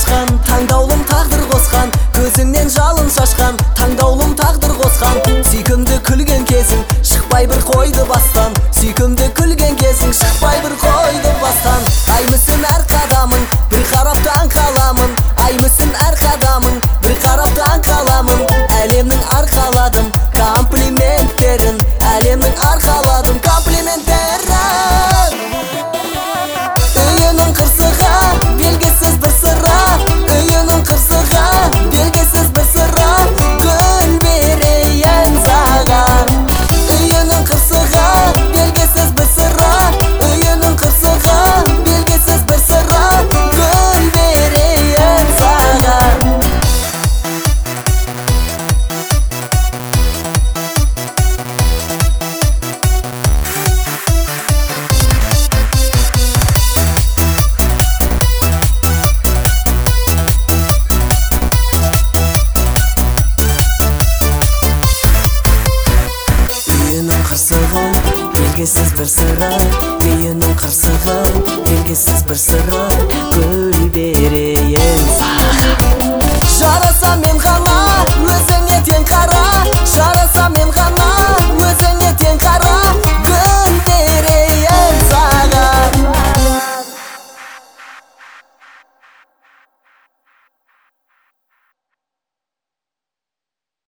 ашқан, таңдаулым тағдыр қосқан, көзіңнен жалын шашқан, таңдаулым тағдыр қосқан. Сүйкімді күлген кезің шықпай бір қойды бастан, сүйкімді күлген кезің шықпай бір қойды бастан. Аймысың әр қадамың, бір қарап таң қаламын, аймысың әр қадамың, бір қарап таң қаламын. Әлемнің арқаладым комплименттерін, әлемнің арқаладым комплименттерін. Үйінің қырсыға белгісіз бір сыры, үйінің қырсыға белгісіз бір сыры, гүл берейін саған. Үйінің қырсыға белгісіз бір сыры, үйінің қырсыға белгісіз бір сыры, гүл берейін саған. Белгісіз бір сыры, үйінің қырсығы, белгісіз бір сыры, гүл берейін саған. Жарасам мен ғана өзіңе тең қара, жарасам мен